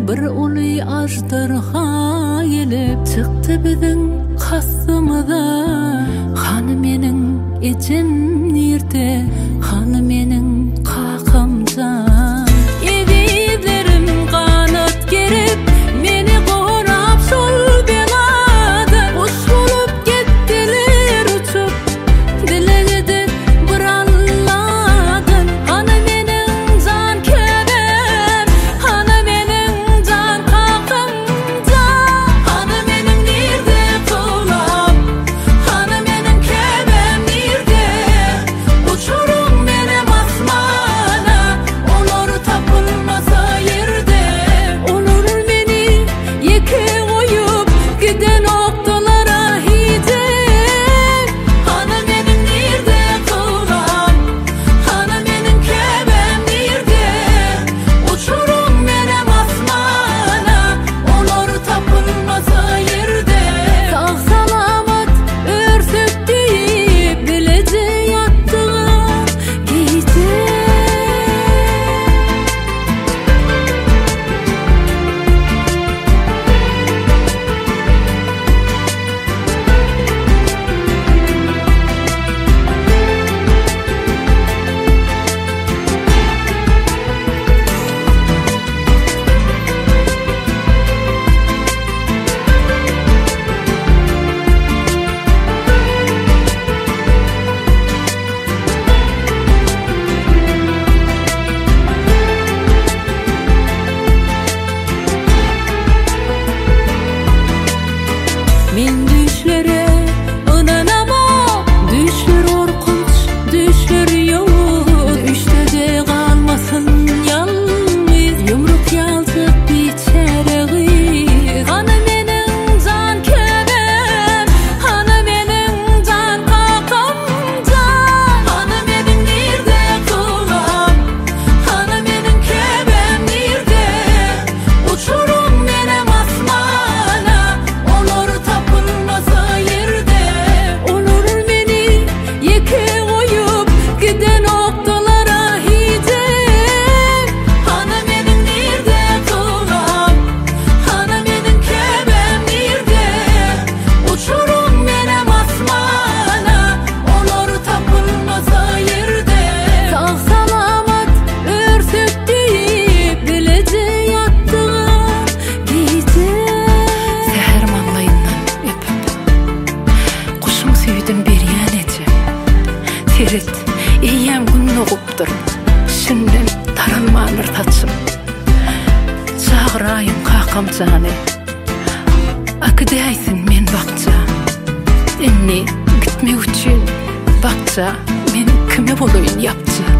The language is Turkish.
Bir uly ajdarha gelip çıktı biziň hassymyza. Hany meniň ejem nirde, hany meniň kakamja. Evilerim kanat gerip meni gorap şol belada. Hoş bolup getdiler uçup dilegede bir Allah'dan. Hany meniň jan kebem, hany meniň jan kakamja. Hany meniň nirde kulap, hany meniň kebem nirde. Uçurum menem asmana, olur tapılmasa yerde. Olur meni yeke koyup giden noktalara hidem. Hany meniň nirde kulap, hany meniň kebem nirde. Uçurum menem asmana, olur tapılmasa yerde. Sağ salamat örsüp deyip bilece yattılar gece. Men düşlere ınanamam, düşler orkunç, düşler yoğurt. Düşte de kalmasın yalnız, yumruk yaltıp biçereğiz. Hany meniň jan kebem, hany meniň jan kakamja. Hany meniň nirde kulap, hany meniň kebem nirde. Uçurum menem asmana, olur tapılmasa yerde. Olur meni yeke koyup giden noktalara hidem. Hany meniň nirde kulap, hany meniň kebem nirde. Uçurum menem asmana, olur tapılmasa yerde. Sağ salamat örsüp deyip bilece yattılar gece. Seher manlayından öpüp kuşuň süýdüm berýän ejem. Serit eýýäm günni gupdyr, şünden taralmanır taçym. Çağıraýyn kakamjany, akydäýsin men bakça. Enni gitmek üçin bakça, men kime boloýyn yapça.